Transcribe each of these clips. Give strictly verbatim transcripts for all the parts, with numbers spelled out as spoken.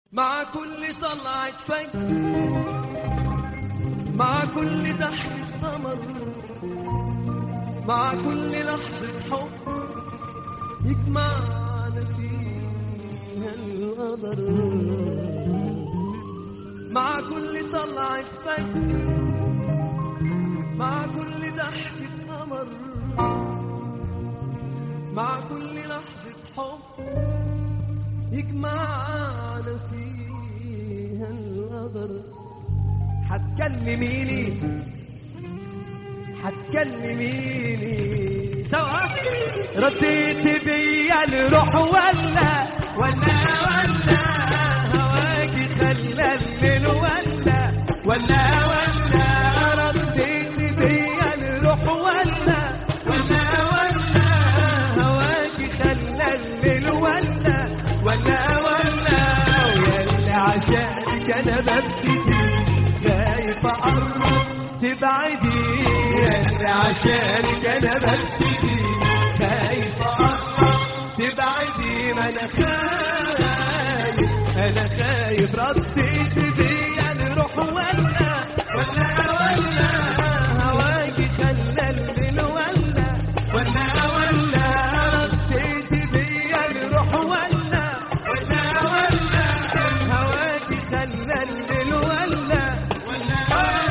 مع كل طلعة فجر، مع كل ضحكة قمر، مع كل لحظة حب يجمعنا فيها القدر. مع كل طلعة فجر، مع كل ضحكة قمر، مع كل لحظة حب يجمعنا فيها القدر. هتكلميني هتكلميني سوا، رديت بيا الروح ولا ولا ولا هواكي خلى الليل ولا ولا ولا رديت بيا الروح ولا ولا ولا هواكي خلى الليل ولا ولا ولا وياللي عشانك انا ببتدي خايف اقرب تبعدي، ياللي عشانك انا ببتدي خايف اقرب تبعدي. ما انا خايف انا خايف رديت بيا الروح ولا ولا ولا هواكي خلى الليل ولا ولا ولا رديت بيا الروح ولا ولا ولا هواكي خلى الليل ولا ولا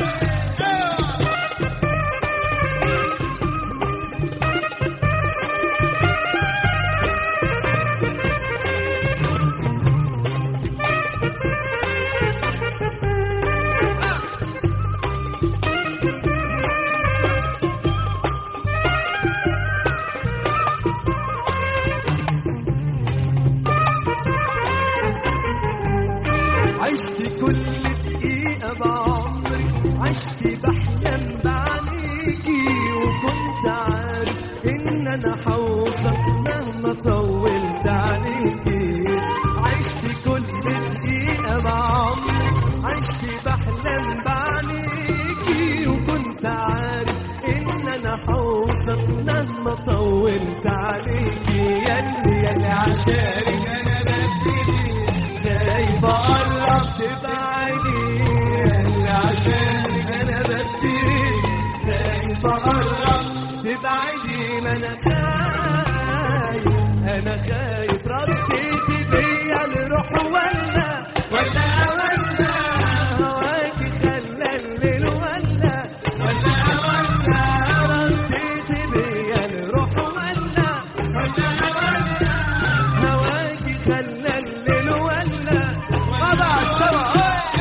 عشت كل دقيقة بعمري، عشت بحلم بعينيكي وكنت عارف إن أنا حوصل مهما طولت عليكي. عشت كل دقيقة بعمري، عشت بحلم بعينيكي وكنت عارف إن أنا حوصل مهما طولت عليكي. ياللي ياللي عشانك أنا ببتدي خايف اقرب تبعدي، ياللي عشانك انا ببتدي خايف اقرب تبعدي. ما انا خايف انا خايف رديت بيا الروح ولا ولا ولا هواكي خلى الليل ولا ولا ولا رديت بيا الروح ولا ولا ولا هواكي خلى الليل ولا ما بعد سوا.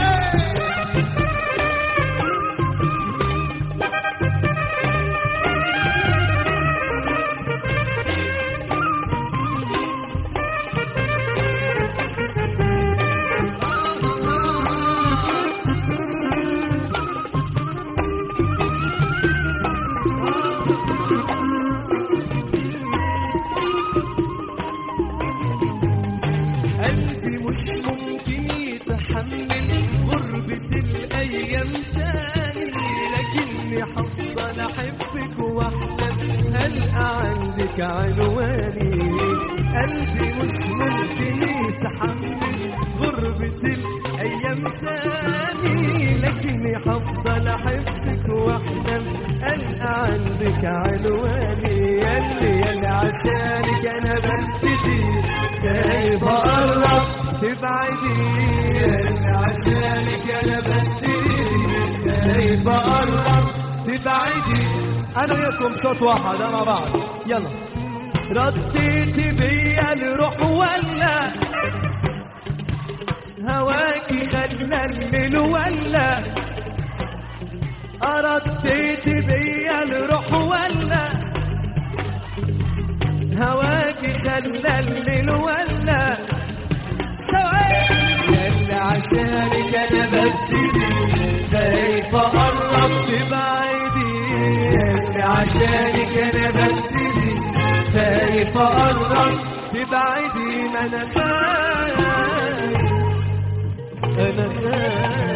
قلبي مش ممكن يتحمل غربة الأيام تاني، لكني حفضل أحبك وأحلم ألقى عندك عنواني. قلبي مش ممكن يتحمل غربة الأيام تاني، لكني حفضل أحبك وأحلم ألقى عندك عنواني. ياللي ياللي عشانك أنا ببتدي خايف اقرب تبعدي، ياللي عشانك انا ببتدي خايف اقرب تبعدي. انا وياكم صوت واحد مع بعض يلا. رديت بيا الروح ولا هواكي خلى الليل ولا رديت بيا الروح ولا هواكي خلى الليل ولا سوا. ياللي عشانك انا ببتدي خايف اقرب تبعدي، ياللي عشانك انا ببتدي خايف اقرب تبعدي. ما انا خايف انا خايف